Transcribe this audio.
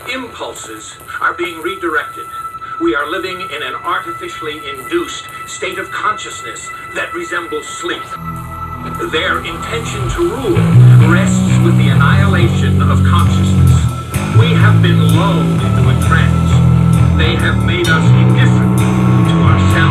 impulses are being redirected. We are living in an artificially induced state of consciousness that resembles sleep. Their intention to rule rests with the annihilation of consciousness. We have been lulled into a trance. They have made us indifferent to ourselves